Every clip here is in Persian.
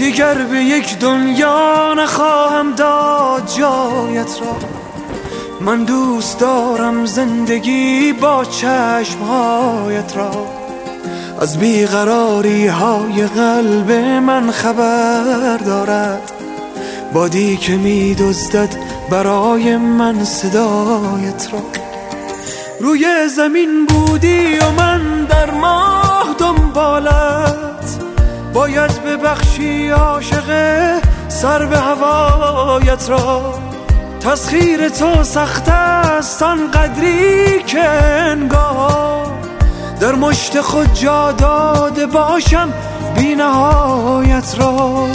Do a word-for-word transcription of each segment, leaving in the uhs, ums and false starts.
دیگر به یک دنیا نخواهم داد جایت را. من دوست دارم زندگی با چشمهایت را. از بیقراری های قلب من خبر دارد بادی که می دزدد برای من صدایت را. روی زمین بودی و من در ماه دنبالت، باید ببخشی عاشق سر به هوایت را. تسخیر تو سخت است آن قدری که انگار در مشت خود جا داده باشم بی نهایت را.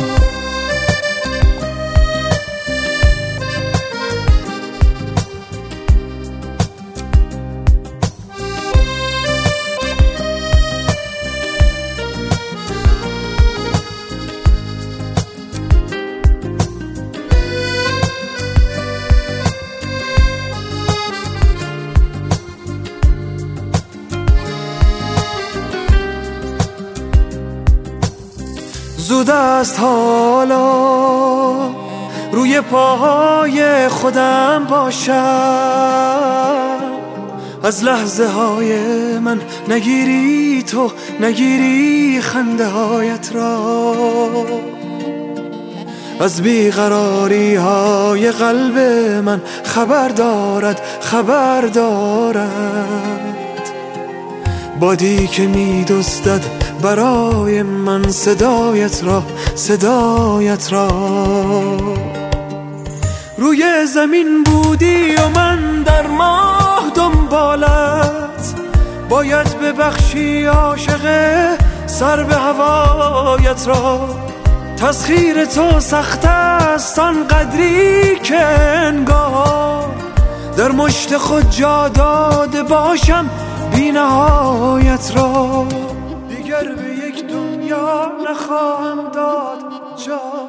زود است حالا روی پاهای خودم باشم. از لحظه های من نگیری تو، نگیری خنده هایت را. از بیقراری های قلب من خبر دارد، خبر دارد بادی که می دزدد برای من صدایت را، صدایت را. روی زمین بودی و من در ماه دنبالت، باید ببخشی عاشق سر به هوایت را. تسخیر تو سخت است آن قدری که انگار در مشت خود جا داده باشم بی نهایت را. دیگر به یک دنیا نخواهم داد جا